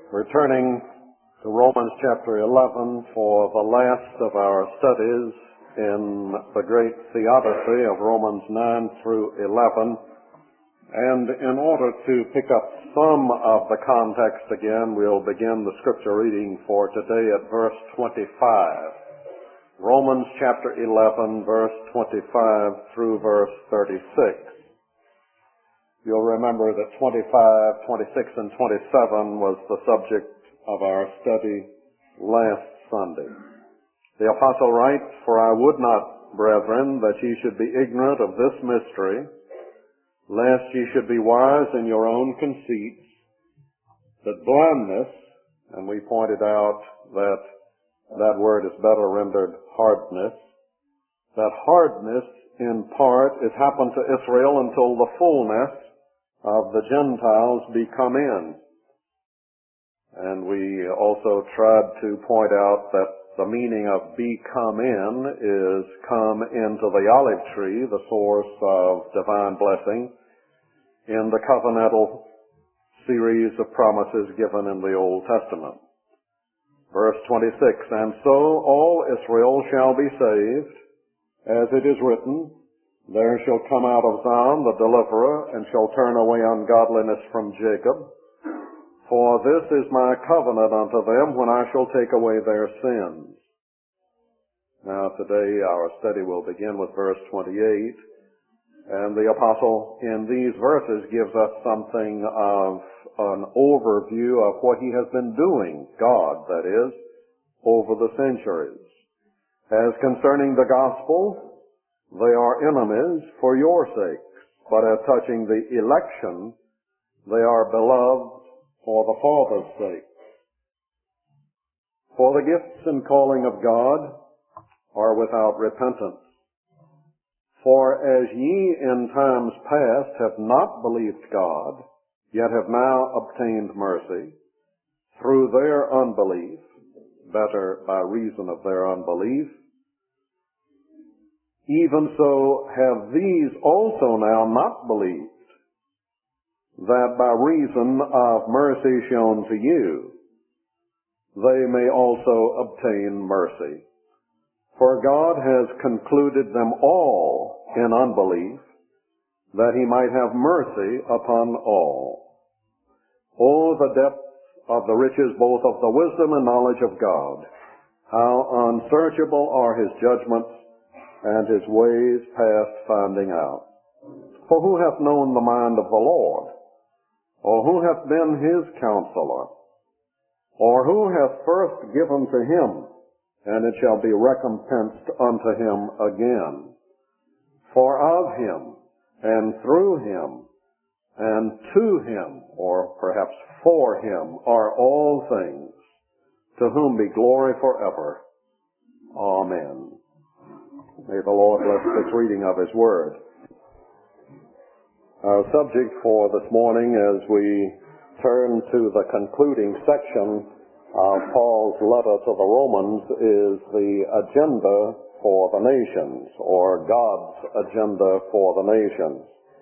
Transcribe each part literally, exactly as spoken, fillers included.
Returning to Romans chapter eleven for the last of our studies in the great theodicy of Romans nine through eleven. And in order to pick up some of the context again, we'll begin the scripture reading for today at verse twenty-five. Romans chapter eleven, verse twenty-five through verse thirty-six. You'll remember that twenty-five, twenty-six, and twenty-seven was the subject of our study last Sunday. The apostle writes, "For I would not, brethren, that ye should be ignorant of this mystery, lest ye should be wise in your own conceits, that blindness," and we pointed out that that word is better rendered hardness, that hardness in part is happened to Israel until the fullness of the Gentiles be come in. And we also tried to point out that the meaning of be come in is come into the olive tree, the source of divine blessing, in the covenantal series of promises given in the Old Testament. Verse twenty-six, "And so all Israel shall be saved, as it is written, there shall come out of Zion the deliverer, and shall turn away ungodliness from Jacob. For this is my covenant unto them, when I shall take away their sins." Now today our study will begin with verse twenty-eight, and the apostle in these verses gives us something of an overview of what he has been doing, God that is, over the centuries. As concerning the gospel, they are enemies for your sakes, but as touching the election, they are beloved for the Father's sake. For the gifts and calling of God are without repentance. For as ye in times past have not believed God, yet have now obtained mercy, through their unbelief, better by reason of their unbelief, even so have these also now not believed, that by reason of mercy shown to you, they may also obtain mercy. For God has concluded them all in unbelief, that he might have mercy upon all. O the depth of the riches both of the wisdom and knowledge of God! How unsearchable are his judgments, and his ways past finding out. For who hath known the mind of the Lord? Or who hath been his counselor? Or who hath first given to him, and it shall be recompensed unto him again? For of him, and through him, and to him, or perhaps for him, are all things, to whom be glory forever. Amen." May the Lord bless this reading of his word. Our subject for this morning, as we turn to the concluding section of Paul's letter to the Romans, is the agenda for the nations, or God's agenda for the nations.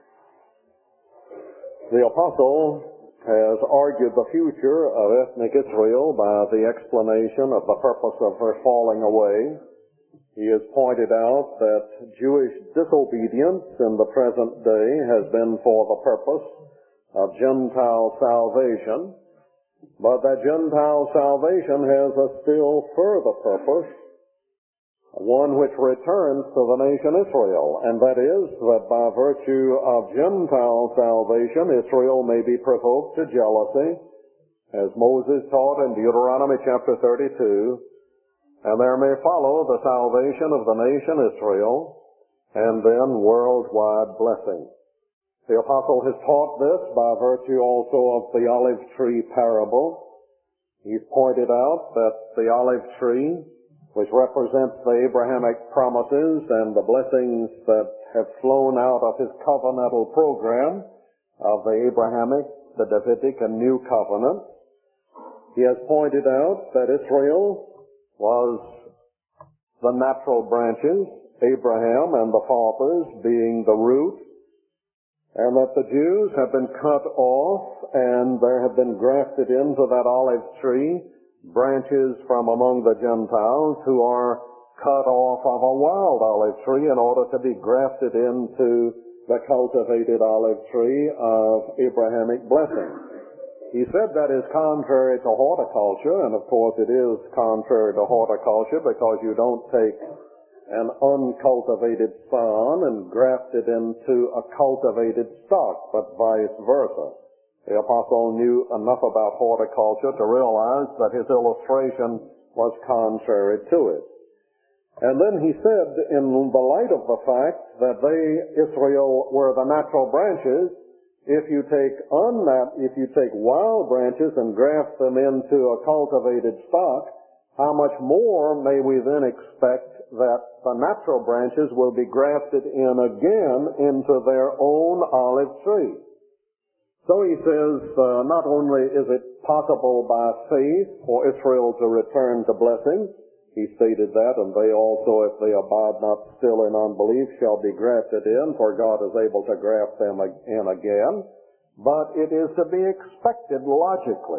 The apostle has argued the future of ethnic Israel by the explanation of the purpose of her falling away. He has pointed out that Jewish disobedience in the present day has been for the purpose of Gentile salvation, but that Gentile salvation has a still further purpose, one which returns to the nation Israel, and that is that by virtue of Gentile salvation, Israel may be provoked to jealousy, as Moses taught in Deuteronomy chapter thirty-two, and there may follow the salvation of the nation Israel, and then worldwide blessing. The apostle has taught this by virtue also of the olive tree parable. He's pointed out that the olive tree, which represents the Abrahamic promises and the blessings that have flown out of his covenantal program of the Abrahamic, the Davidic, and New Covenant, he has pointed out that Israel was the natural branches, Abraham and the fathers being the root, and that the Jews have been cut off, and there have been grafted into that olive tree branches from among the Gentiles who are cut off of a wild olive tree in order to be grafted into the cultivated olive tree of Abrahamic blessing. He said that is contrary to horticulture, and of course it is contrary to horticulture because you don't take an uncultivated son and graft it into a cultivated stock, but vice versa. The apostle knew enough about horticulture to realize that his illustration was contrary to it. And then he said, in the light of the fact that they, Israel, were the natural branches, if you take unnat- if you take wild branches and graft them into a cultivated stock, how much more may we then expect that the natural branches will be grafted in again into their own olive tree? So he says, uh, not only is it possible by faith for Israel to return to blessing, he stated that, and they also, if they abide not still in unbelief, shall be grafted in, for God is able to graft them in again. But it is to be expected logically.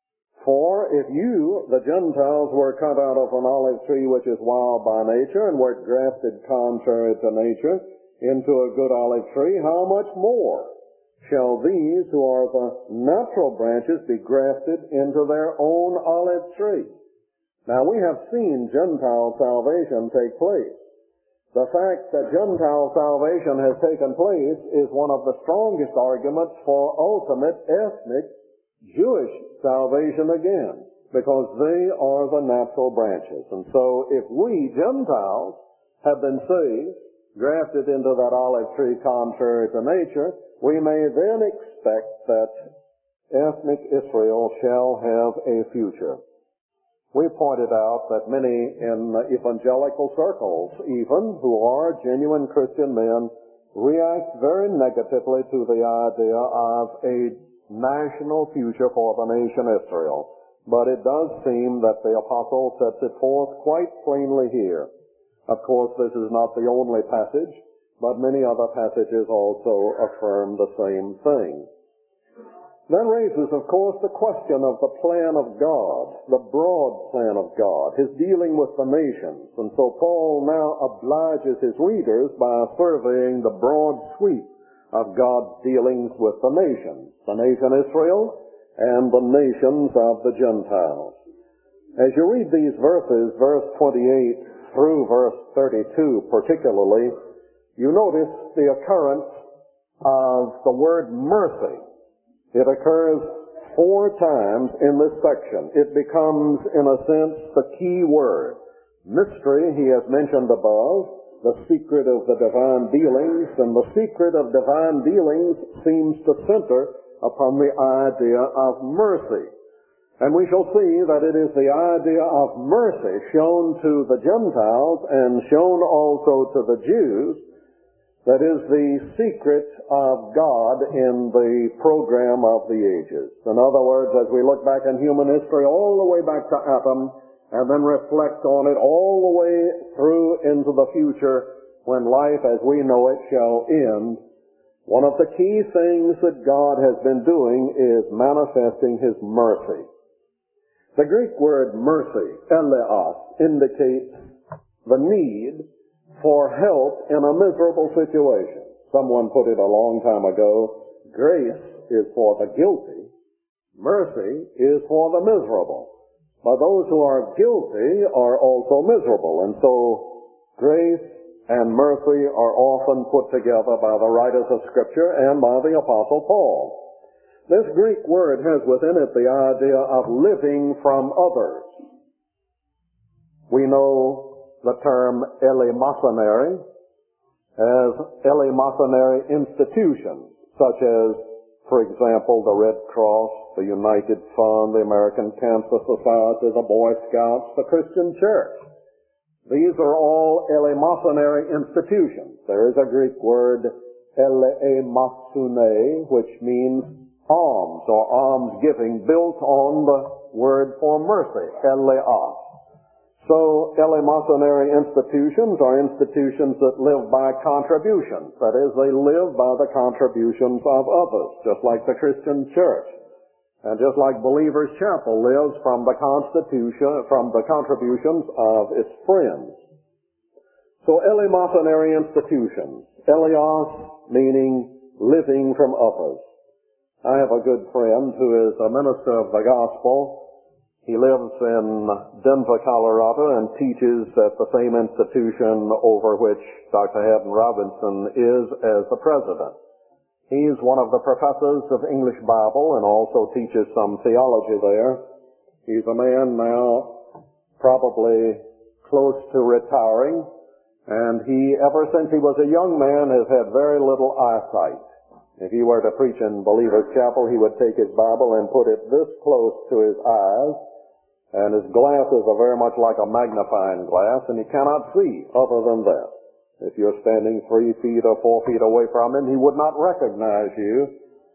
For if you, the Gentiles, were cut out of an olive tree which is wild by nature, and were grafted contrary to nature into a good olive tree, how much more shall these who are the natural branches be grafted into their own olive tree? Now, we have seen Gentile salvation take place. The fact that Gentile salvation has taken place is one of the strongest arguments for ultimate ethnic Jewish salvation again, because they are the natural branches. And so if we, Gentiles, have been saved, grafted into that olive tree contrary to nature, we may then expect that ethnic Israel shall have a future. We pointed out that many in evangelical circles, even, who are genuine Christian men, react very negatively to the idea of a national future for the nation Israel. But it does seem that the apostle sets it forth quite plainly here. Of course, this is not the only passage, but many other passages also affirm the same thing. That raises, of course, the question of the plan of God, the broad plan of God, his dealing with the nations. And so Paul now obliges his readers by surveying the broad sweep of God's dealings with the nations, the nation Israel and the nations of the Gentiles. As you read these verses, verse twenty-eight through verse thirty-two particularly, you notice the occurrence of the word mercy. It occurs four times in this section. It becomes, in a sense, the key word. Mystery, he has mentioned above, the secret of the divine dealings, and the secret of divine dealings seems to center upon the idea of mercy. And we shall see that it is the idea of mercy shown to the Gentiles and shown also to the Jews that is the secret of God in the program of the ages. In other words, as we look back in human history all the way back to Adam and then reflect on it all the way through into the future when life as we know it shall end, one of the key things that God has been doing is manifesting his mercy. The Greek word mercy, eleos, indicates the need for help in a miserable situation. Someone put it a long time ago, grace is for the guilty, mercy is for the miserable. But those who are guilty are also miserable, and so grace and mercy are often put together by the writers of Scripture and by the Apostle Paul. This Greek word has within it the idea of living from others. We know the term eleemosynary as eleemosynary institutions, such as, for example, the Red Cross, the United Fund, the American Cancer Society, the Boy Scouts, the Christian Church. These are all eleemosynary institutions. There is a Greek word, eleemosune, which means alms or almsgiving, built on the word for mercy, eleos. So, eleemosynary institutions are institutions that live by contributions. That is, they live by the contributions of others, just like the Christian church. And just like Believers Chapel lives from the constitution, from the contributions of its friends. So eleemosynary institutions. Eleos meaning living from others. I have a good friend who is a minister of the gospel. He lives in Denver, Colorado, and teaches at the same institution over which Doctor Haddon Robinson is as the president. He's one of the professors of English Bible and also teaches some theology there. He's a man now probably close to retiring, and he, ever since he was a young man, has had very little eyesight. If he were to preach in Believers Chapel, he would take his Bible and put it this close to his eyes, and his glasses are very much like a magnifying glass, and he cannot see other than that. If you're standing three feet or four feet away from him, he would not recognize you,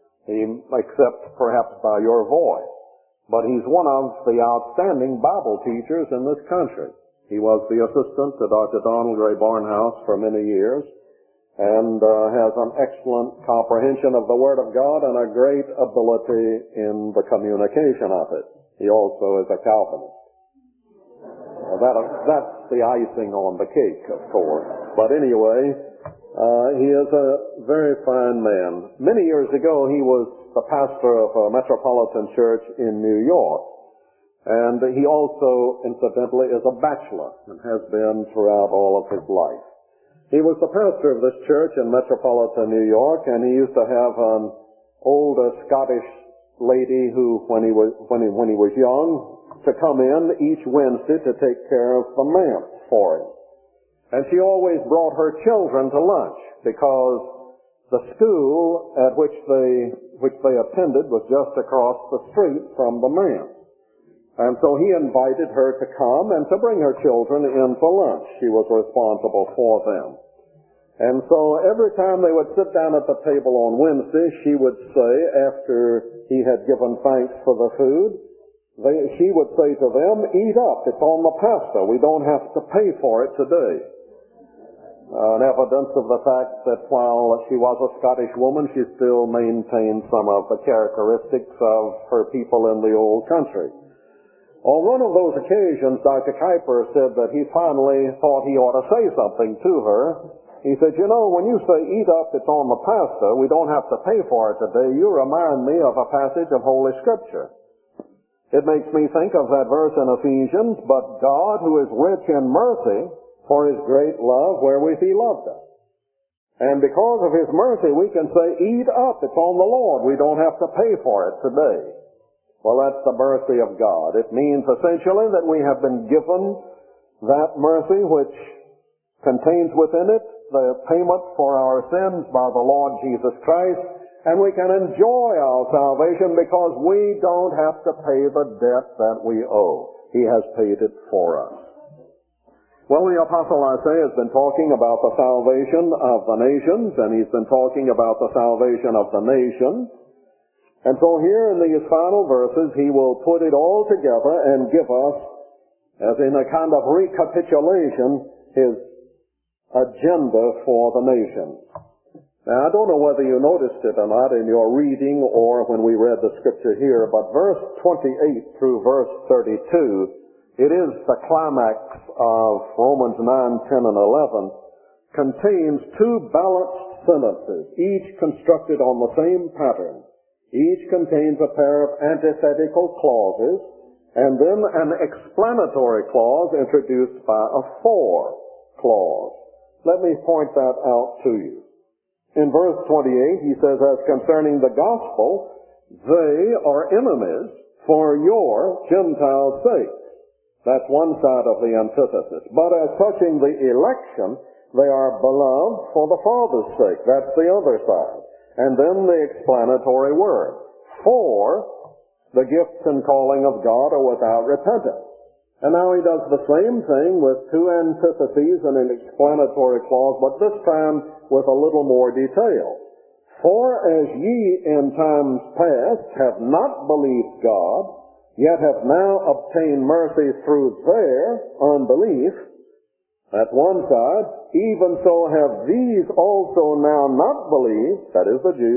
except perhaps by your voice. But he's one of the outstanding Bible teachers in this country. He was the assistant to Doctor Donald Gray Barnhouse for many years, and uh, has an excellent comprehension of the Word of God and a great ability in the communication of it. He also is a Calvinist. Well, that, that's the icing on the cake, of course. But anyway, uh, he is a very fine man. Many years ago, he was the pastor of a metropolitan church in New York. And he also, incidentally, is a bachelor and has been throughout all of his life. He was the pastor of this church in metropolitan New York, and he used to have an older Scottish lady who, when he was, when he, when he was young, to come in each Wednesday to take care of the manse for him. And she always brought her children to lunch because the school at which they, which they attended was just across the street from the manse. And so he invited her to come and to bring her children in for lunch. She was responsible for them. And so every time they would sit down at the table on Wednesday, she would say, after he had given thanks for the food, they, she would say to them, "Eat up, it's on the pasta. We don't have to pay for it today." Uh, an evidence of the fact that while she was a Scottish woman, she still maintained some of the characteristics of her people in the old country. On one of those occasions, Doctor Kuyper said that he finally thought he ought to say something to her. He said, "You know, when you say eat up, it's on the pasta, we don't have to pay for it today, you remind me of a passage of Holy Scripture. It makes me think of that verse in Ephesians, but God, who is rich in mercy, for his great love wherewith he loved us. And because of his mercy, we can say, eat up, it's on the Lord. We don't have to pay for it today." Well, that's the mercy of God. It means essentially that we have been given that mercy which contains within it the payment for our sins by the Lord Jesus Christ, and we can enjoy our salvation because we don't have to pay the debt that we owe. He has paid it for us. Well, the Apostle Isaiah has been talking about the salvation of the nations, and he's been talking about the salvation of the nations. And so here in these final verses, he will put it all together and give us, as in a kind of recapitulation, his agenda for the nations. Now, I don't know whether you noticed it or not in your reading or when we read the scripture here, but verse twenty-eight through verse thirty-two, it is the climax of Romans nine, ten, and eleven, contains two balanced sentences, each constructed on the same pattern. Each contains a pair of antithetical clauses, and then an explanatory clause introduced by a for clause. Let me point that out to you. In verse twenty-eight, he says, as concerning the gospel, they are enemies for your Gentile sake. That's one side of the antithesis. But as touching the election, they are beloved for the Father's sake. That's the other side. And then the explanatory word. For the gifts and calling of God are without repentance. And now he does the same thing with two antitheses and an explanatory clause, but this time with a little more detail. For as ye in times past have not believed God, yet have now obtained mercy through their unbelief, that's one side, even so have these also now not believed, that is the Jews,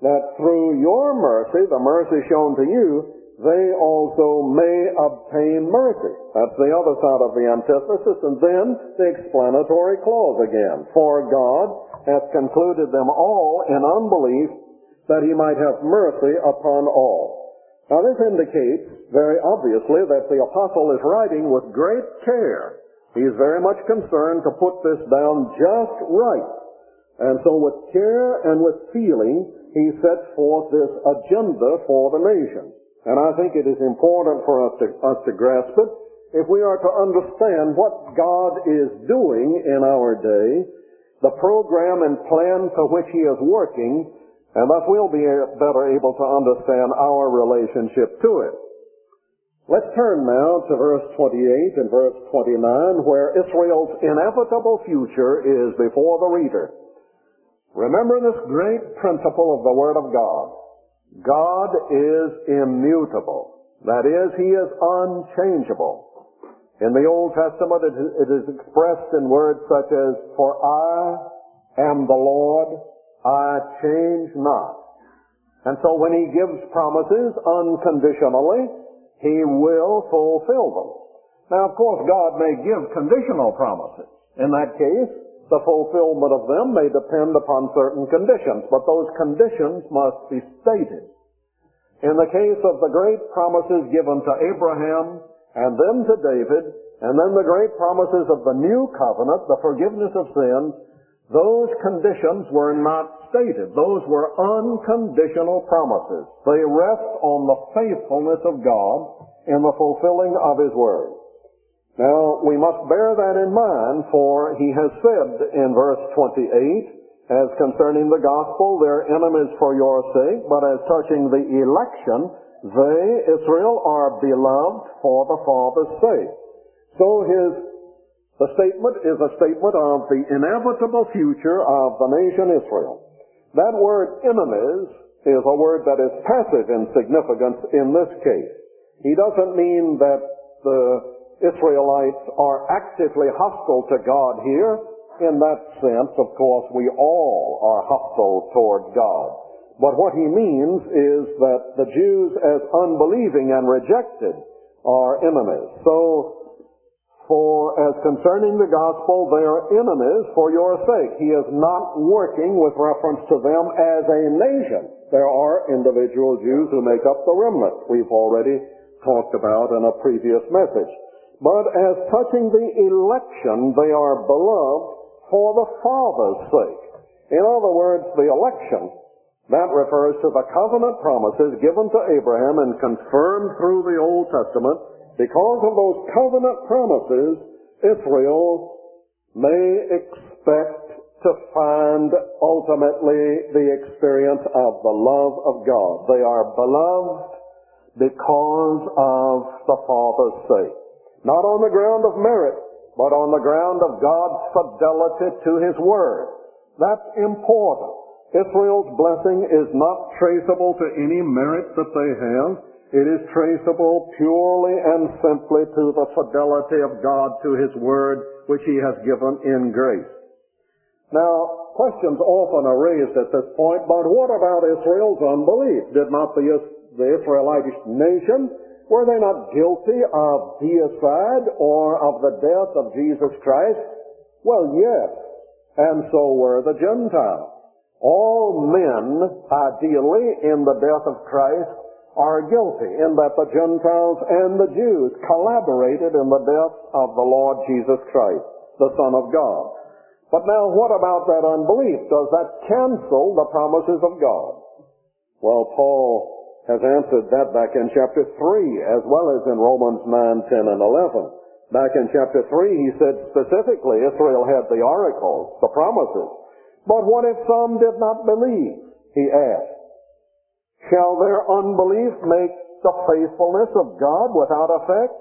that through your mercy, the mercy shown to you, they also may obtain mercy. That's the other side of the antithesis. And then the explanatory clause again. For God hath concluded them all in unbelief, that he might have mercy upon all. Now this indicates very obviously that the apostle is writing with great care. He's very much concerned to put this down just right. And so with care and with feeling, he sets forth this agenda for the nation. And I think it is important for us to, us to grasp it if we are to understand what God is doing in our day, the program and plan to which he is working, and thus we'll be better able to understand our relationship to it. Let's turn now to verse twenty-eight and verse twenty-nine, where Israel's inevitable future is before the reader. Remember this great principle of the Word of God. God is immutable. That is, he is unchangeable. In the Old Testament, it is expressed in words such as, for I am the Lord, I change not. And so when he gives promises unconditionally, he will fulfill them. Now, of course, God may give conditional promises. In that case, the fulfillment of them may depend upon certain conditions, but those conditions must be stated. In the case of the great promises given to Abraham, and then to David, and then the great promises of the new covenant, the forgiveness of sins, those conditions were not stated. Those were unconditional promises. They rest on the faithfulness of God in the fulfilling of his word. Now, we must bear that in mind, for he has said in verse twenty-eight, as concerning the gospel, they're enemies for your sake, but as touching the election, they, Israel, are beloved for the Father's sake. So his, the statement is a statement of the inevitable future of the nation Israel. That word enemies is a word that is passive in significance in this case. He doesn't mean that the Israelites are actively hostile to God here. In that sense, of course, we all are hostile toward God. But what he means is that the Jews, as unbelieving and rejected, are enemies. So, for as concerning the gospel, they are enemies for your sake. He is not working with reference to them as a nation. There are individual Jews who make up the remnant. We've already talked about in a previous message. But as touching the election, they are beloved for the Father's sake. In other words, the election, that refers to the covenant promises given to Abraham and confirmed through the Old Testament. Because of those covenant promises, Israel may expect to find ultimately the experience of the love of God. They are beloved because of the Father's sake. Not on the ground of merit, but on the ground of God's fidelity to his word. That's important. Israel's blessing is not traceable to any merit that they have. It is traceable purely and simply to the fidelity of God to his word, which he has given in grace. Now, questions often are raised at this point, but what about Israel's unbelief? Did not the, the Israelitish nation, were they not guilty of deicide or of the death of Jesus Christ? Well, yes, and so were the Gentiles. All men, ideally, in the death of Christ, are guilty in that the Gentiles and the Jews collaborated in the death of the Lord Jesus Christ, the Son of God. But now, what about that unbelief? Does that cancel the promises of God? Well, Paul has answered that back in chapter three, as well as in Romans nine, ten, and eleven. Back in chapter three, he said specifically Israel had the oracles, the promises. But what if some did not believe? He asked. Shall their unbelief make the faithfulness of God without effect?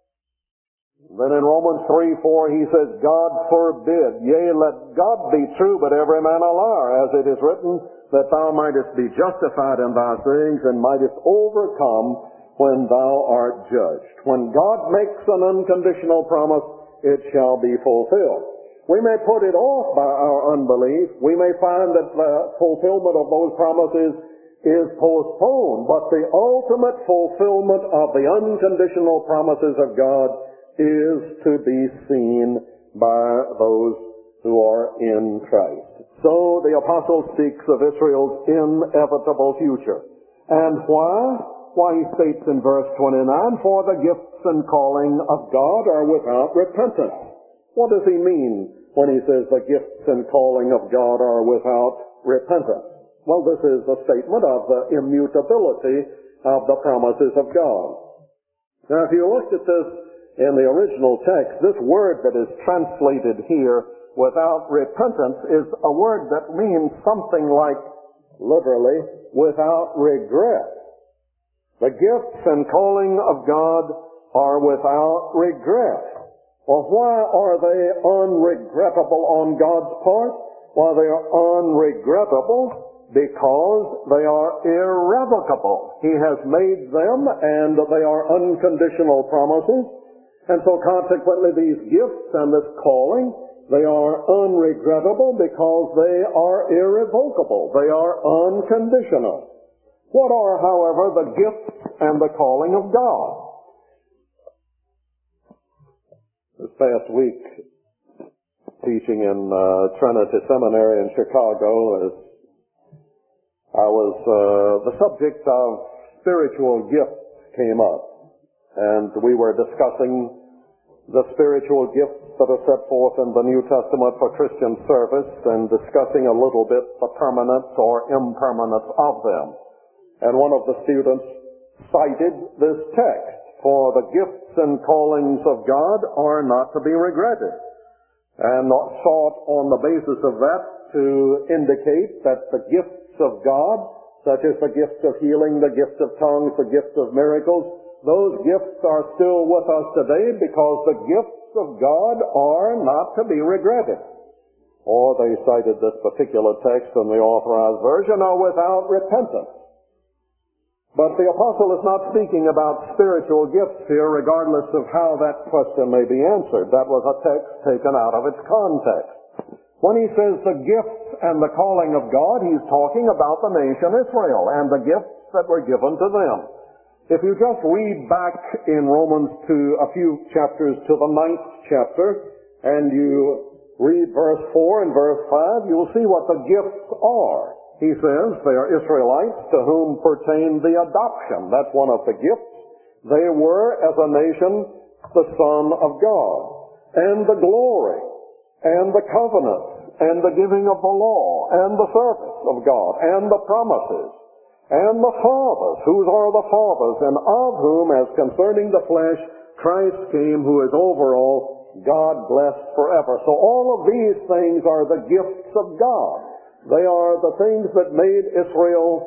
Then in Romans three, four, he says, God forbid, yea, let God be true, but every man a liar, as it is written, that thou mightest be justified in thy sayings and mightest overcome when thou art judged. When God makes an unconditional promise, it shall be fulfilled. We may put it off by our unbelief. We may find that the fulfillment of those promises is postponed, but the ultimate fulfillment of the unconditional promises of God is to be seen by those who are in Christ. So the apostle speaks of Israel's inevitable future. And why? Why, he states in verse twenty-nine, for the gifts and calling of God are without repentance. What does he mean when he says the gifts and calling of God are without repentance? Well, this is a statement of the immutability of the promises of God. Now, if you looked at this in the original text, this word that is translated here, without repentance, is a word that means something like, literally, without regret. The gifts and calling of God are without regret. Well, why are they unregrettable on God's part? Well, they are unregrettable because they are irrevocable. He has made them, and they are unconditional promises. And so consequently, these gifts and this calling, they are unregrettable because they are irrevocable. They are unconditional. What are, however, the gifts and the calling of God? This past week, teaching in uh, Trinity Seminary in Chicago, as I was, uh, the subject of spiritual gifts came up, and we were discussing the spiritual gifts that are set forth in the New Testament for Christian service, and discussing a little bit the permanence or impermanence of them. And one of the students cited this text, for the gifts and callings of God are not to be regretted, and sought on the basis of that to indicate that the gifts of God, such as the gift of healing, the gift of tongues, the gift of miracles, those gifts are still with us today because the gifts of God are not to be regretted. Or they cited this particular text in the Authorized Version, are without repentance. But the apostle is not speaking about spiritual gifts here, regardless of how that question may be answered. That was a text taken out of its context. When he says the gifts and the calling of God, he's talking about the nation Israel and the gifts that were given to them. If you just read back in Romans two, a few chapters to the ninth chapter, and you read verse four and verse five, you'll see what the gifts are. He says they are Israelites to whom pertain the adoption. That's one of the gifts. They were, as a nation, the Son of God, and the glory, and the covenant, and the giving of the law, and the service of God, and the promises, and the fathers, whose are the fathers, and of whom, as concerning the flesh, Christ came, who is over all, God blessed forever. So all of these things are the gifts of God. They are the things that made Israel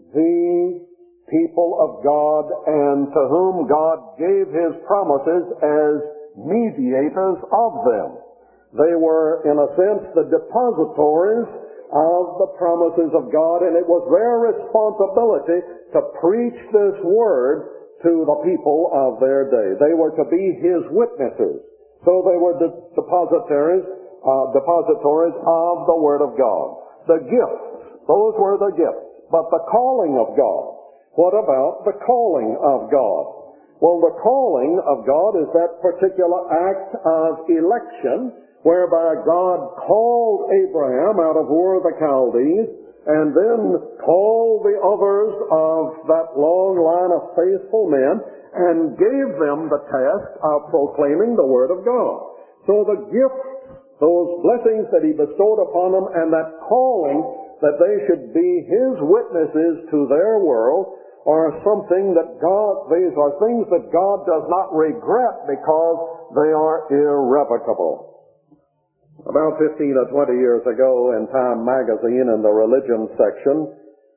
the people of God, and to whom God gave His promises as mediators of them. They were, in a sense, the depositories of the promises of God, and it was their responsibility to preach this word to the people of their day. They were to be His witnesses. So they were the depositories, uh, depositories of the Word of God. The gifts, those were the gifts. But the calling of God, what about the calling of God? Well, the calling of God is that particular act of election whereby God called Abraham out of Ur of the Chaldees and then called the others of that long line of faithful men and gave them the task of proclaiming the Word of God. So the gifts, those blessings that He bestowed upon them, and that calling that they should be His witnesses to their world, are something that God, these are things that God does not regret because they are irrevocable. About fifteen or twenty years ago in Time magazine in the religion section,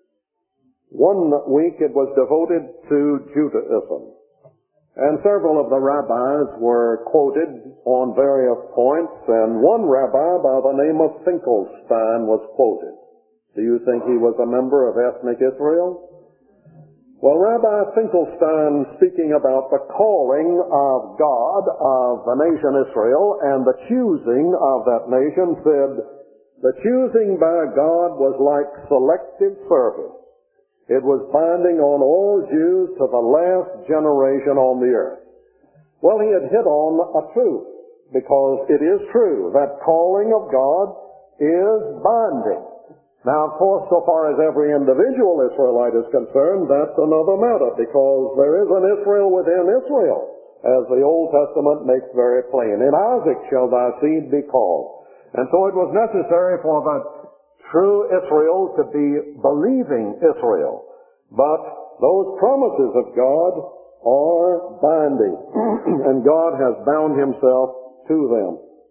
one week it was devoted to Judaism. And several of the rabbis were quoted on various points, and one rabbi by the name of Finkelstein was quoted. Do you think he was a member of ethnic Israel? Well, Rabbi Finkelstein, speaking about the calling of God of the nation Israel and the choosing of that nation, said, the choosing by God was like selective service. It was binding on all Jews to the last generation on the earth. Well, he had hit on a truth, because it is true that calling of God is binding. Now, of course, so far as every individual Israelite is concerned, that's another matter, because there is an Israel within Israel, as the Old Testament makes very plain. In Isaac shall thy seed be called. And so it was necessary for the true Israel to be believing Israel. But those promises of God are binding, and God has bound himself to them.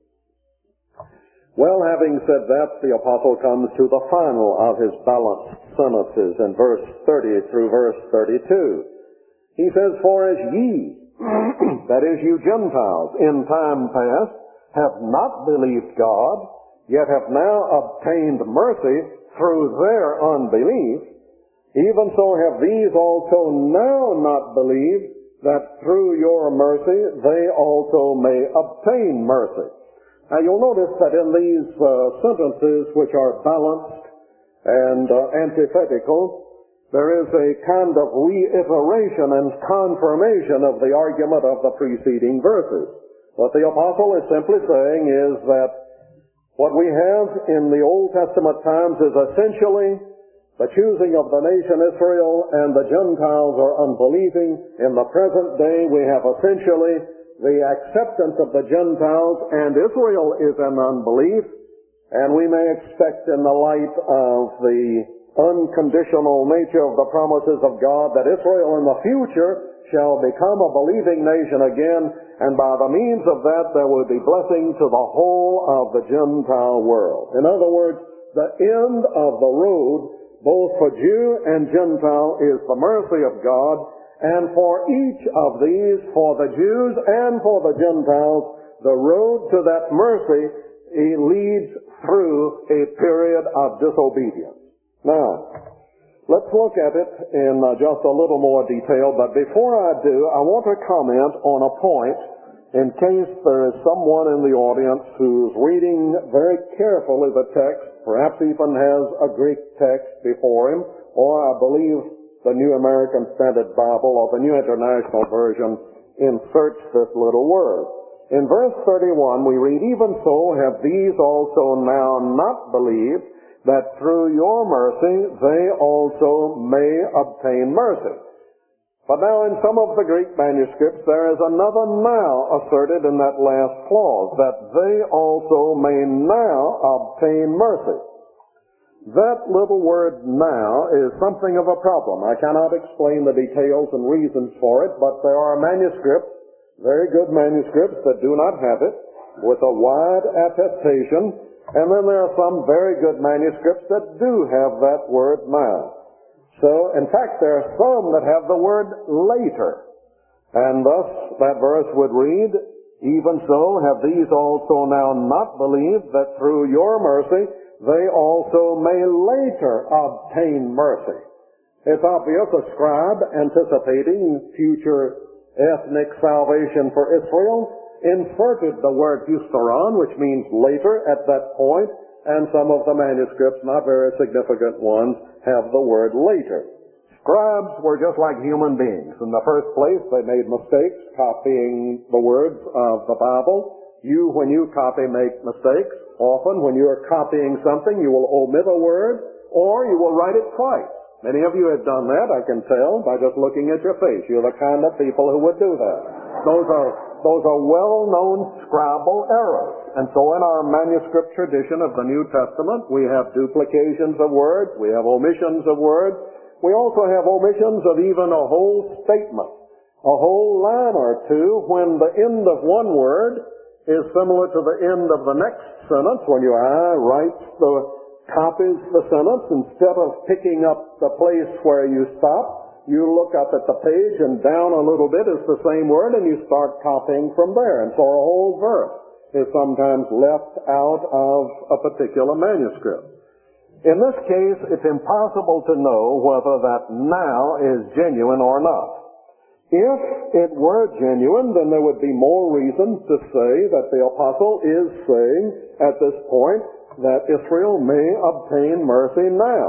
Well, having said that, the apostle comes to the final of his balanced sentences in verse thirty through verse thirty-two. He says, "For as ye," that is, you Gentiles, "in time past have not believed God, yet have now obtained mercy through their unbelief, even so have these also now not believed, that through your mercy they also may obtain mercy." Now you'll notice that in these uh, sentences, which are balanced and uh, antithetical, there is a kind of reiteration and confirmation of the argument of the preceding verses. What the apostle is simply saying is that what we have in the Old Testament times is essentially the choosing of the nation Israel, and the Gentiles are unbelieving. In the present day, we have essentially the acceptance of the Gentiles, and Israel is in unbelief, and we may expect in the light of the unconditional nature of the promises of God that Israel in the future shall become a believing nation again, and by the means of that there will be blessing to the whole of the Gentile world. In other words, the end of the road, both for Jew and Gentile, is the mercy of God, and for each of these, for the Jews and for the Gentiles, the road to that mercy leads through a period of disobedience. Now, let's look at it in uh, just a little more detail, but before I do, I want to comment on a point in case there is someone in the audience who's reading very carefully the text, perhaps even has a Greek text before him, or I believe the New American Standard Bible or the New International Version inserts this little word. In verse thirty-one we read, "Even so have these also now not believed, that through your mercy they also may obtain mercy." But now in some of the Greek manuscripts there is another "now" asserted in that last clause, that they also may now obtain mercy. That little word "now" is something of a problem. I cannot explain the details and reasons for it, but there are manuscripts, very good manuscripts, that do not have it, with a wide attestation, and then there are some very good manuscripts that do have that word "now." So, in fact, there are some that have the word "later," and thus that verse would read, "Even so have these also now not believed, that through your mercy they also may later obtain mercy." It's obvious a scribe anticipating future ethnic salvation for Israel inserted the word "hysteron," which means later, at that point, and some of the manuscripts, not very significant ones, have the word "later." Scribes were just like human beings. In the first place, they made mistakes copying the words of the Bible. You, when you copy, make mistakes. Often, when you are copying something, you will omit a word, or you will write it twice. Many of you have done that, I can tell, by just looking at your face. You're the kind of people who would do that. Those are, those are well-known scribal errors. And so in our manuscript tradition of the New Testament, we have duplications of words, we have omissions of words, we also have omissions of even a whole statement, a whole line or two, when the end of one word is similar to the end of the next sentence. When your eye writes the, copies the sentence, instead of picking up the place where you stop, you look up at the page and down a little bit is the same word, and you start copying from there. And so a whole verse is sometimes left out of a particular manuscript. In this case, it's impossible to know whether that "now" is genuine or not. If it were genuine, then there would be more reason to say that the apostle is saying at this point that Israel may obtain mercy now.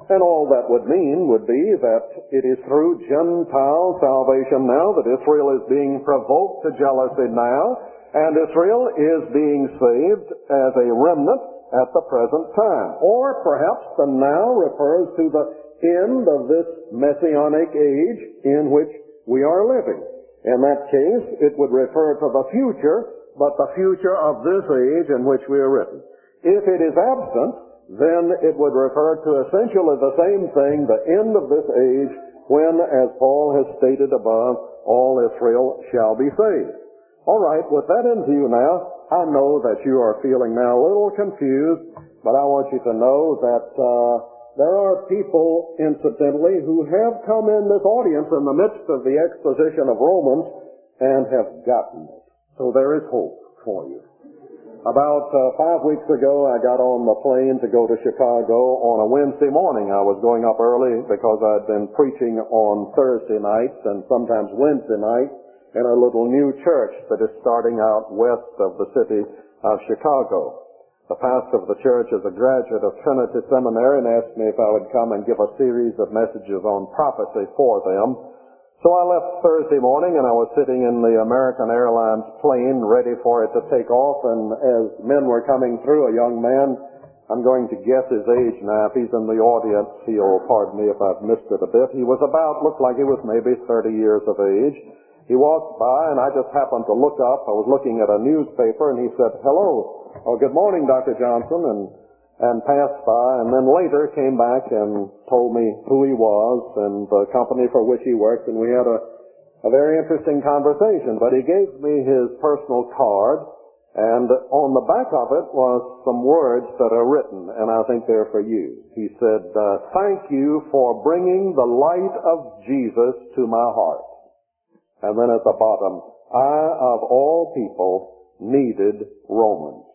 And all that would mean would be that it is through Gentile salvation now that Israel is being provoked to jealousy now, and Israel is being saved as a remnant at the present time. Or perhaps the now refers to the end of this messianic age in which we are living. In that case, it would refer to the future, but the future of this age in which we are written. If it is absent, then it would refer to essentially the same thing, the end of this age, when, as Paul has stated above, all Israel shall be saved. All right, with that in view now, I know that you are feeling now a little confused, but I want you to know that uh, there are people, incidentally, who have come in this audience in the midst of the exposition of Romans and have gotten it. So there is hope for you. About uh, five weeks ago, I got on the plane to go to Chicago on a Wednesday morning. I was going up early because I'd been preaching on Thursday nights and sometimes Wednesday nights in a little new church that is starting out west of the city of Chicago. The pastor of the church is a graduate of Trinity Seminary and asked me if I would come and give a series of messages on prophecy for them. So I left Thursday morning, and I was sitting in the American Airlines plane ready for it to take off, and as men were coming through, a young man, I'm going to guess his age now. If he's in the audience, he'll pardon me if I've missed it a bit. He was about, looked like he was maybe thirty years of age. He walked by, and I just happened to look up. I was looking at a newspaper, and he said, "Hello, oh, good morning, Doctor Johnson," and and passed by, and then later came back and told me who he was and the company for which he worked, and we had a, a very interesting conversation. But he gave me his personal card, and on the back of it was some words that are written, and I think they're for you. He said, uh, "Thank you for bringing the light of Jesus to my heart." And then at the bottom, "I, of all people, needed Romans."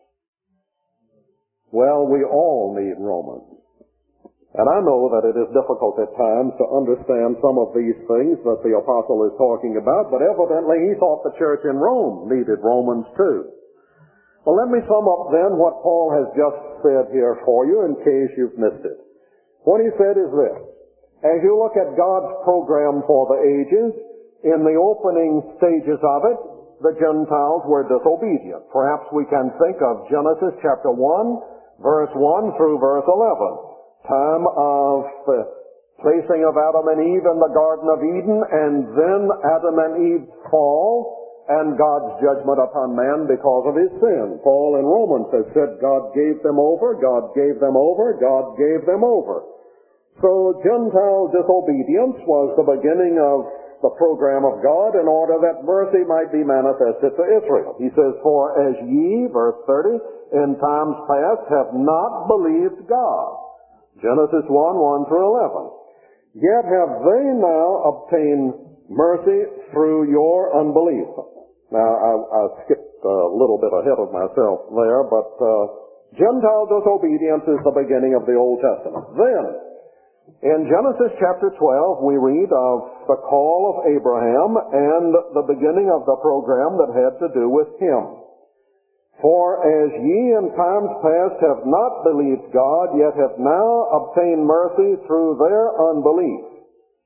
Well, we all need Romans. And I know that it is difficult at times to understand some of these things that the apostle is talking about, but evidently he thought the church in Rome needed Romans too. Well, let me sum up then what Paul has just said here for you in case you've missed it. What he said is this: as you look at God's program for the ages, in the opening stages of it, the Gentiles were disobedient. Perhaps we can think of Genesis chapter one, verse one through verse eleven. Time of the placing of Adam and Eve in the Garden of Eden, and then Adam and Eve's fall, and God's judgment upon man because of his sin. Paul in Romans has said God gave them over, God gave them over, God gave them over. So Gentile disobedience was the beginning of the program of God in order that mercy might be manifested to Israel. He says, "For as ye," verse thirty, "in times past have not believed God." Genesis one, one through eleven. "Yet have they now obtained mercy through your unbelief." Now, I, I skipped a little bit ahead of myself there, but uh, Gentile disobedience is the beginning of the Old Testament. Then, in Genesis chapter twelve, we read of the call of Abraham and the beginning of the program that had to do with him. "For as ye in times past have not believed God, yet have now obtained mercy through their unbelief,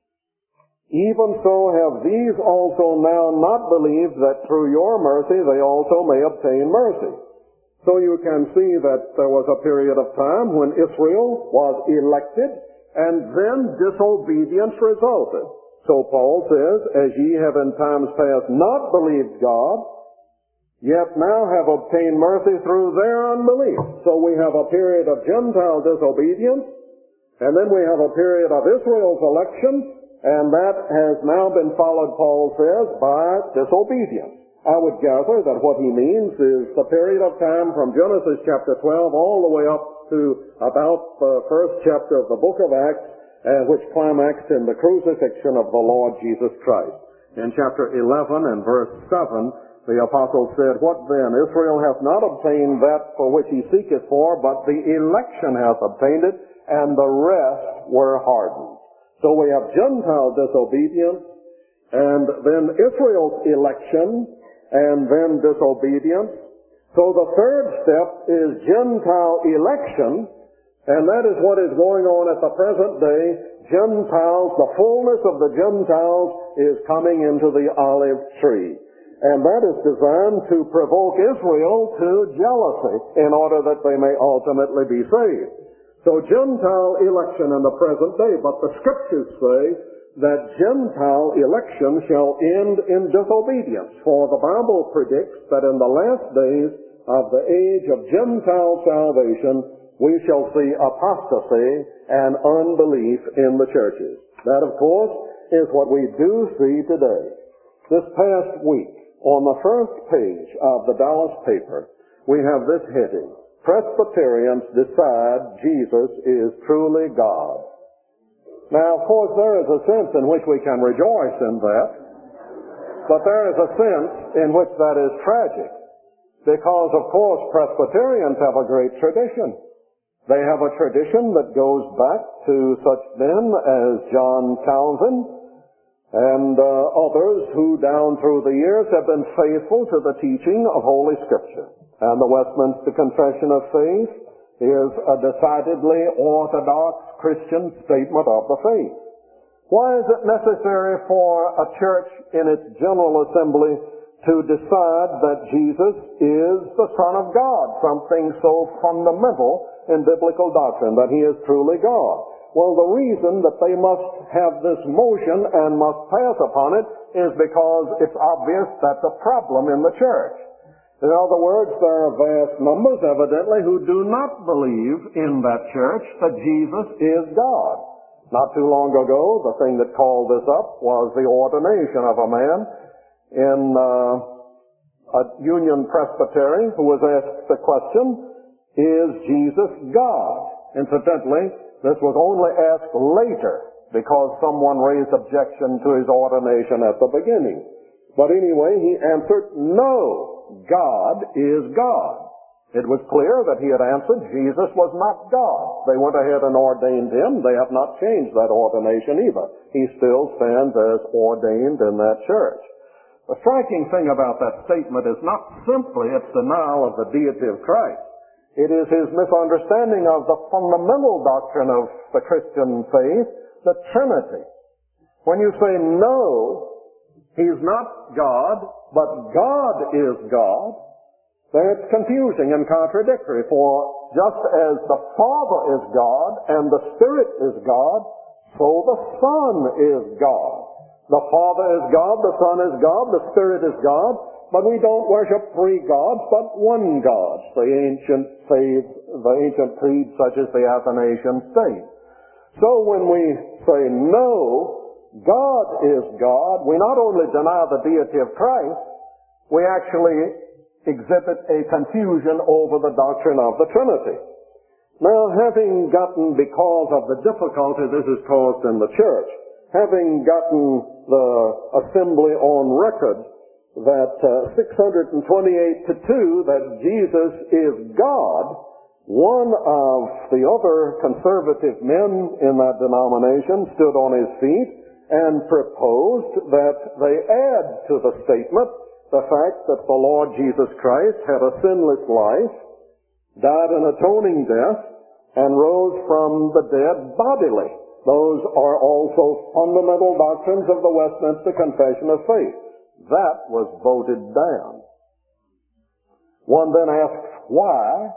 even so have these also now not believed, that through your mercy they also may obtain mercy." So you can see that there was a period of time when Israel was elected, and then disobedience resulted. So Paul says, "As ye have in times past not believed God, yet now have obtained mercy through their unbelief." So we have a period of Gentile disobedience, and then we have a period of Israel's election, and that has now been followed, Paul says, by disobedience. I would gather that what he means is the period of time from Genesis chapter twelve all the way up to about the first chapter of the book of Acts, uh, which climaxed in the crucifixion of the Lord Jesus Christ. In chapter eleven and verse seven, the apostle said, "What then? Israel hath not obtained that for which he seeketh for, but the election hath obtained it, and the rest were hardened." So we have Gentile disobedience, and then Israel's election, and then disobedience. So the third step is Gentile election, And that is what is going on at the present day. Gentiles, the fullness of the Gentiles is coming into the olive tree. And that is designed to provoke Israel to jealousy in order that they may ultimately be saved. So Gentile election in the present day, but the Scriptures say that Gentile election shall end in disobedience. For the Bible predicts that in the last days of the age of Gentile salvation, we shall see apostasy and unbelief in the churches. That, of course, is what we do see today. This past week, on the first page of the Dallas paper, we have this heading: Presbyterians decide Jesus is truly God. Now, of course, there is a sense in which we can rejoice in that, but there is a sense in which that is tragic, because, of course, Presbyterians have a great tradition. They have a tradition that goes back to such men as John Calvin and uh, others who down through the years have been faithful to the teaching of Holy Scripture. And the Westminster Confession of Faith is a decidedly orthodox Christian statement of the faith. Why is it necessary for a church in its General Assembly to decide that Jesus is the Son of God, something so fundamental in biblical doctrine, that He is truly God? Well, the reason that they must have this motion and must pass upon it is because it's obvious that's a problem in the church. In other words, there are vast numbers, evidently, who do not believe in that church that Jesus is God. Not too long ago, the thing that called this up was the ordination of a man in uh, a Union Presbytery who was asked the question, is Jesus God? Incidentally, this was only asked later because someone raised objection to his ordination at the beginning. But anyway, he answered, no, God is God. It was clear that he had answered Jesus was not God. They went ahead and ordained him. They have not changed that ordination either. He still stands as ordained in that church. The striking thing about that statement is not simply its denial of the deity of Christ. It is his misunderstanding of the fundamental doctrine of the Christian faith, the Trinity. When you say, no, He's not God, but God is God, then it's confusing and contradictory, for just as the Father is God and the Spirit is God, so the Son is God. The Father is God, the Son is God, the Spirit is God, but we don't worship three gods, but one God, the ancient faith, the ancient creed such as the Athanasian state. So when we say no, God is God, we not only deny the deity of Christ, we actually exhibit a confusion over the doctrine of the Trinity. Now, having gotten, because of the difficulty this has caused in the church, having gotten the assembly on record that uh, six hundred twenty-eight to two, that Jesus is God, one of the other conservative men in that denomination stood on his feet and proposed that they add to the statement the fact that the Lord Jesus Christ had a sinless life, died an atoning death, and rose from the dead bodily. Those are also fundamental doctrines of the Westminster Confession of Faith. That was voted down. One then asks, why?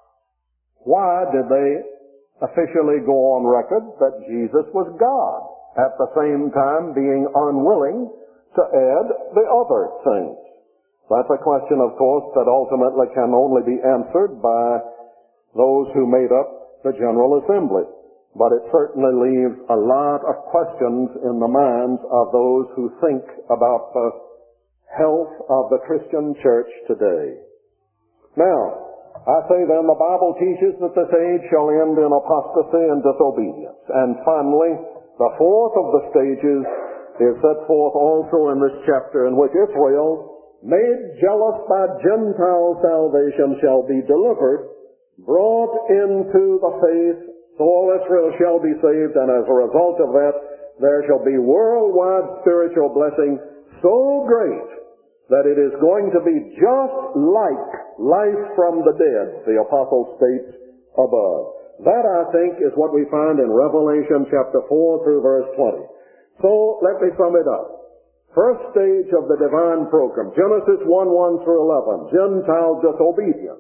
Why did they officially go on record that Jesus was God, at the same time being unwilling to add the other things? That's a question, of course, that ultimately can only be answered by those who made up the General Assembly. But it certainly leaves a lot of questions in the minds of those who think about the health of the Christian church today. Now, I say then the Bible teaches that this age shall end in apostasy and disobedience. And finally, the fourth of the stages is set forth also in this chapter, in which Israel, made jealous by Gentile salvation, shall be delivered, brought into the faith, so all Israel shall be saved, and as a result of that, there shall be worldwide spiritual blessing so great that it is going to be just like life from the dead, the apostle states above. That, I think, is what we find in Revelation chapter four through verse twenty. So, let me sum it up. First stage of the divine program, Genesis one, one through eleven, Gentile disobedience.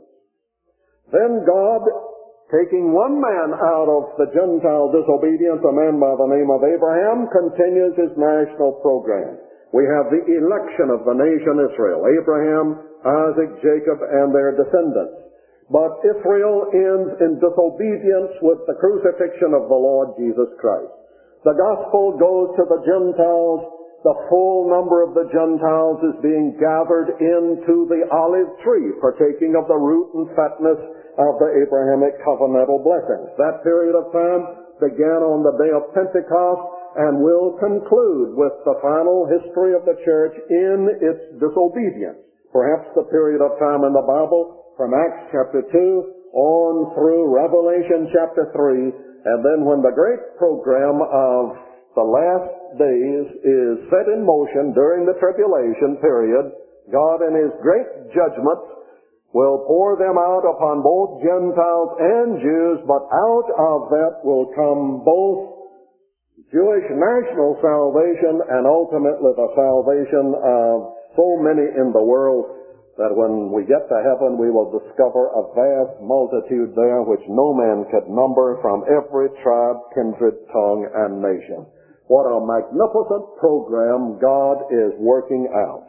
Then God, taking one man out of the Gentile disobedience, a man by the name of Abraham, continues his national program. We have the election of the nation Israel, Abraham, Isaac, Jacob, and their descendants. But Israel ends in disobedience with the crucifixion of the Lord Jesus Christ. The gospel goes to the Gentiles. The full number of the Gentiles is being gathered into the olive tree, partaking of the root and fatness of the Abrahamic covenantal blessings. That period of time began on the day of Pentecost and will conclude with the final history of the church in its disobedience. Perhaps the period of time in the Bible from Acts chapter two on through Revelation chapter three, and then when the great program of the last days is set in motion during the tribulation period, God in His great judgment will pour them out upon both Gentiles and Jews, but out of that will come both Jewish national salvation and ultimately the salvation of so many in the world that when we get to heaven we will discover a vast multitude there which no man could number from every tribe, kindred, tongue, and nation. What a magnificent program God is working out.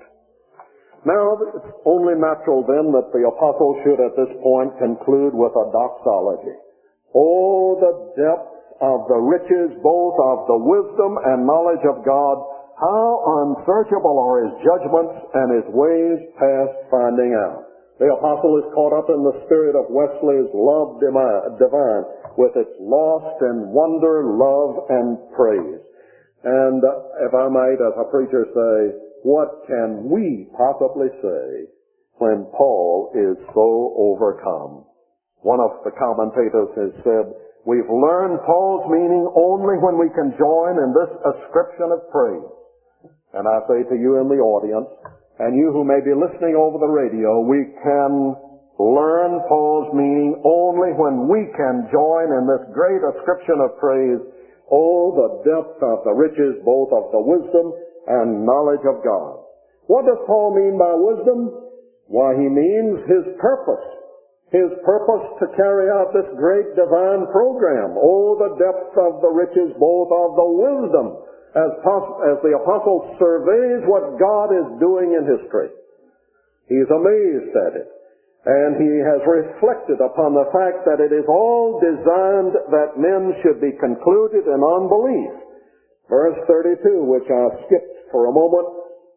Now, it's only natural then that the apostle should at this point conclude with a doxology. Oh, the depth of the riches both of the wisdom and knowledge of God. How unsearchable are His judgments and His ways past finding out. The apostle is caught up in the spirit of Wesley's love divine with its lost and wonder, love, and praise. And uh, if I might, as a preacher, say, what can we possibly say when Paul is so overcome? One of the commentators has said, we've learned Paul's meaning only when we can join in this ascription of praise. And I say to you in the audience, and you who may be listening over the radio, we can learn Paul's meaning only when we can join in this great ascription of praise. Oh, the depth of the riches both of the wisdom and knowledge of God. What does Paul mean by wisdom? Why, he means his purpose. His purpose to carry out this great divine program. Oh, the depth of the riches both of the wisdom as, pos- as the apostle surveys what God is doing in history. He's amazed at it. And he has reflected upon the fact that it is all designed that men should be concluded in unbelief. Verse thirty-two, which I skipped for a moment.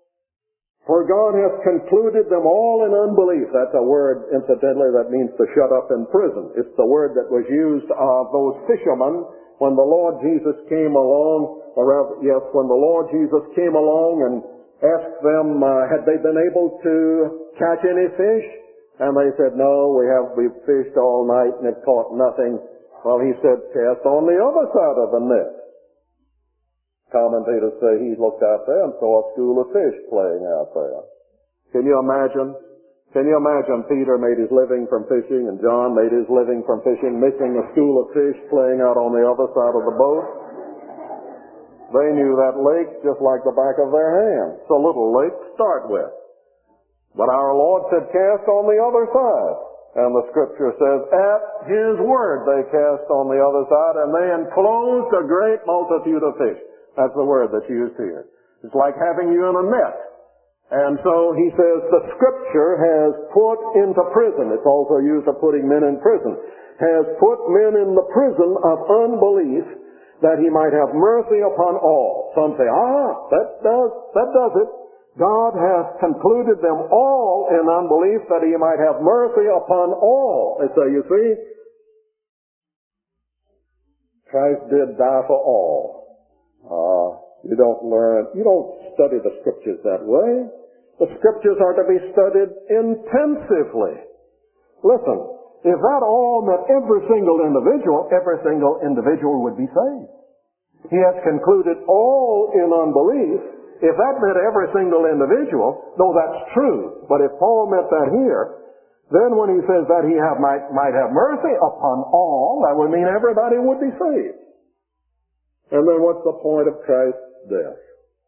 For God hath concluded them all in unbelief. That's a word, incidentally, that means to shut up in prison. It's the word that was used of those fishermen when the Lord Jesus came along, or rather, yes, when the Lord Jesus came along and asked them, uh, had they been able to catch any fish? And they said, no, we have, we've fished all night and have caught nothing. Well, he said, cast on the other side of the net. Commentators say he looked out there and saw a school of fish playing out there. Can you imagine? Can you imagine Peter made his living from fishing and John made his living from fishing, missing a school of fish playing out on the other side of the boat? They knew that lake just like the back of their hand. It's a little lake to start with. But our Lord said, cast on the other side. And the Scripture says, at His word they cast on the other side, and they enclosed a great multitude of fish. That's the word that's used here. It's like having you in a net. And so he says, the Scripture has put into prison, it's also used of putting men in prison, has put men in the prison of unbelief, that He might have mercy upon all. Some say, ah, that does, that does it. God hath concluded them all in unbelief that He might have mercy upon all. And so you see, Christ did die for all. Uh, you don't learn, you don't study the Scriptures that way. The Scriptures are to be studied intensively. Listen, if that all meant every single individual, every single individual would be saved. He has concluded all in unbelief. If that meant every single individual, though that's true, but if Paul meant that here, Then when he says that he have, might, might have mercy upon all, that would mean everybody would be saved. And then what's the point of Christ's death?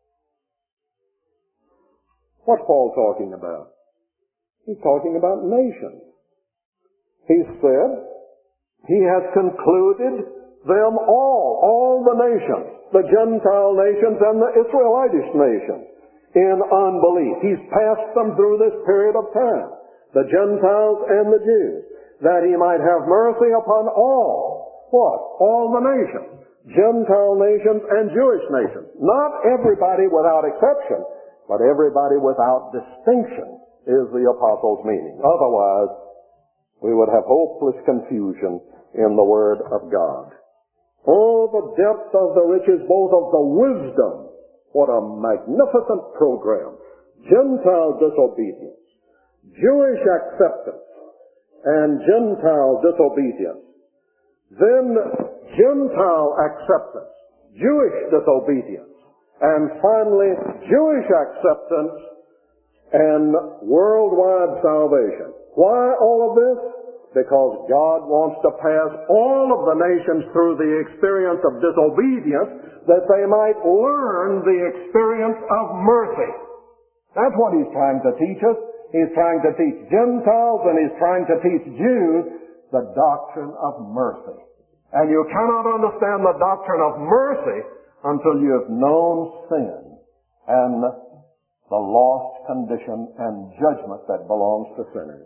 What's Paul talking about? He's talking about nations. He said he has concluded them all, all the nations, the Gentile nations and the Israelitish nations, in unbelief. He's passed them through this period of time, the Gentiles and the Jews, that he might have mercy upon all. What? All the nations. Gentile nations and Jewish nations. Not everybody without exception, but everybody without distinction is the apostle's meaning. Otherwise, we would have hopeless confusion in the Word of God. Oh, the depth of the riches, both of the wisdom. What a magnificent program. Gentile disobedience, Jewish acceptance, and Gentile disobedience. Then Gentile acceptance, Jewish disobedience. And finally, Jewish acceptance and worldwide salvation. Why all of this? Because God wants to pass all of the nations through the experience of disobedience that they might learn the experience of mercy. That's what He's trying to teach us. He's trying to teach Gentiles and He's trying to teach Jews the doctrine of mercy. And you cannot understand the doctrine of mercy until you have known sin and the lost condition and judgment that belongs to sinners.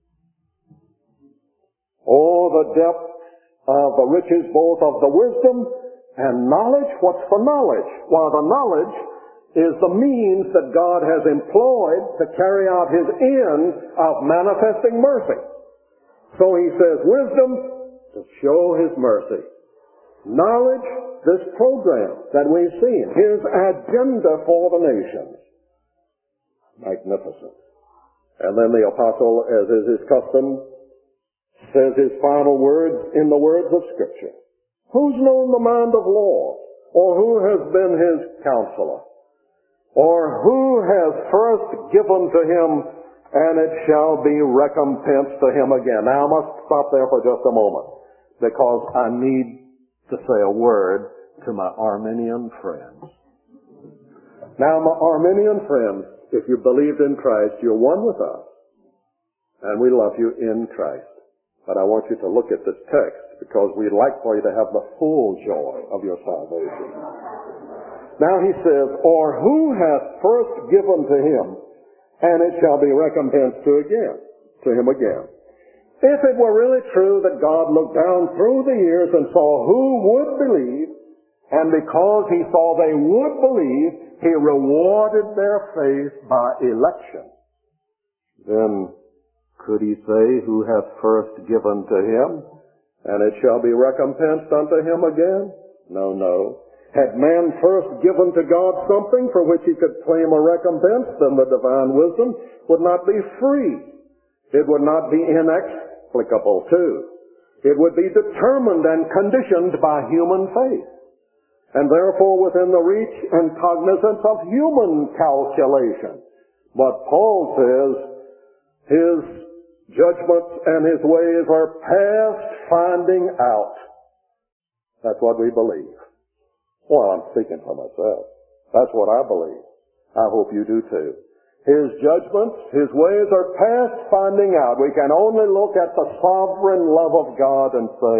Oh, the depth of the riches both of the wisdom and knowledge. What's the knowledge? Well, the knowledge is the means that God has employed to carry out His end of manifesting mercy. So He says, wisdom to show His mercy. Knowledge, this program that we've seen, His agenda for the nations. Magnificent. And then the apostle, as is his custom, says his final words in the words of Scripture. Who's known the mind of Lord? Or who has been His counselor? Or who has first given to Him, and it shall be recompensed to Him again? Now I must stop there for just a moment, because I need to say a word to my Arminian friends. Now, my Arminian friends, if you believed in Christ, you're one with us. And we love you in Christ. But I want you to look at this text, because we'd like for you to have the full joy of your salvation. Now he says, or who hath first given to Him, and it shall be recompensed to again, to Him again. If it were really true that God looked down through the years and saw who would believe, and because He saw they would believe, He rewarded their faith by election, then could He say, who hath first given to Him, and it shall be recompensed unto him again? No, no. Had man first given to God something for which he could claim a recompense, then the divine wisdom would not be free. It would not be inexplicable too. It would be determined and conditioned by human faith, and therefore within the reach and cognizance of human calculation. But Paul says His judgments and His ways are past finding out. That's what we believe. Well, I'm speaking for myself. That's what I believe. I hope you do too. His judgments, His ways are past finding out. We can only look at the sovereign love of God and say,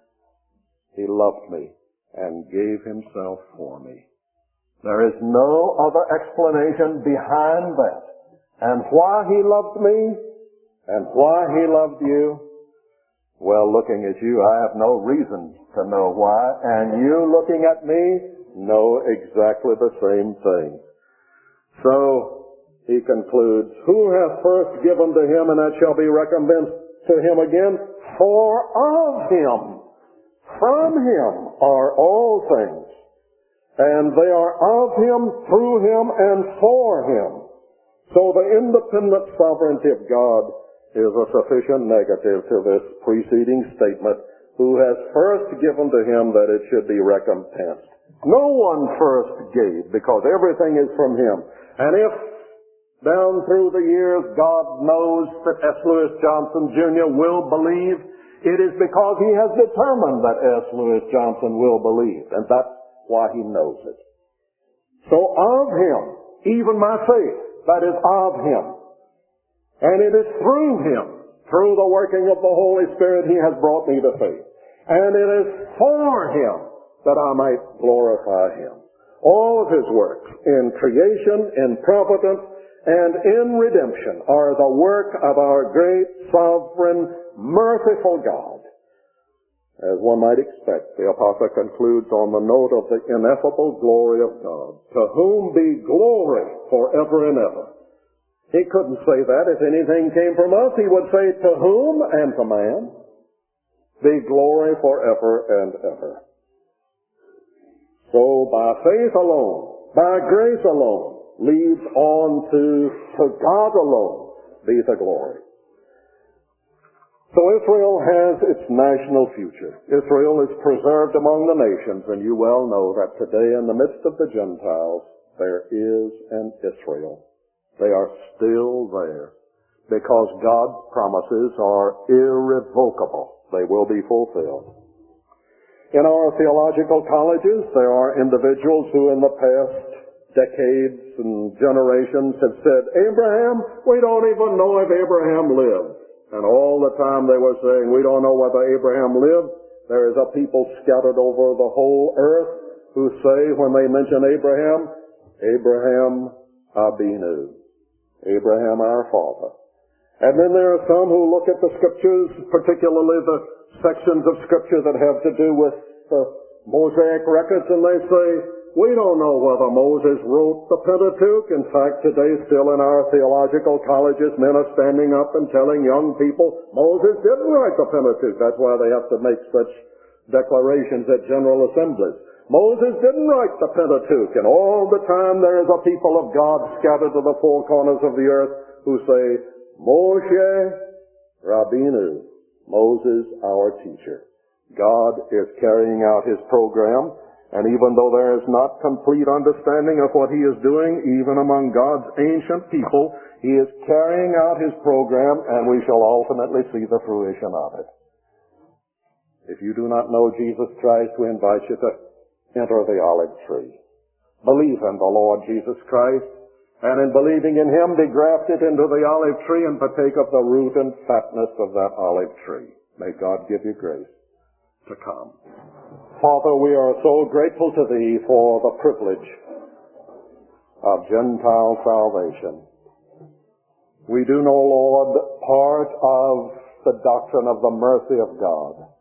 He loved me and gave Himself for me. There is no other explanation behind that. And why He loved me and why He loved you, well, looking at you, I have no reason to know why. And you looking at me know exactly the same thing. So, he concludes, who hath first given to Him, and that shall be recompensed to Him again? For of Him, from Him are all things, and they are of Him, through Him, and for Him. So the independent sovereignty of God is a sufficient negative to this preceding statement, who has first given to Him that it should be recompensed. No one first gave, because everything is from Him. And if Down through the years, God knows that S. Lewis Johnson Junior will believe. It is because He has determined that S. Lewis Johnson will believe, and that's why He knows it. So of Him, even my faith, that is of Him. And it is through Him, through the working of the Holy Spirit, He has brought me to faith. And it is for Him that I might glorify Him. All of His works in creation, in providence, and in redemption are the work of our great, sovereign, merciful God. As one might expect, the apostle concludes on the note of the ineffable glory of God, to whom be glory forever and ever. He couldn't say that if anything came from us. He would say, to whom and to man be glory forever and ever. So by faith alone, by grace alone, leads on to, to God alone be the glory. So Israel has its national future. Israel is preserved among the nations, and you well know that today in the midst of the Gentiles, there is an Israel. They are still there because God's promises are irrevocable. They will be fulfilled. In our theological colleges, there are individuals who in the past decades and generations have said, Abraham, we don't even know if Abraham lived. And all the time they were saying, we don't know whether Abraham lived. There is a people scattered over the whole earth who say, when they mention Abraham, Abraham Abinu, Abraham our father. And then there are some who look at the scriptures, particularly the sections of scripture that have to do with the Mosaic records, and they say, we don't know whether Moses wrote the Pentateuch. In fact, today still in our theological colleges, men are standing up and telling young people, Moses didn't write the Pentateuch. That's why they have to make such declarations at general assemblies. Moses didn't write the Pentateuch. And all the time there is a people of God scattered to the four corners of the earth who say, Moshe Rabbeinu, Moses our teacher. God is carrying out His program. And even though there is not complete understanding of what He is doing, even among God's ancient people, He is carrying out His program, and we shall ultimately see the fruition of it. If you do not know Jesus Christ, we invite you to enter the olive tree. Believe in the Lord Jesus Christ, and in believing in Him, be grafted into the olive tree and partake of the root and fatness of that olive tree. May God give you grace to come. Father, we are so grateful to Thee for the privilege of Gentile salvation. We do know, Lord, part of the doctrine of the mercy of God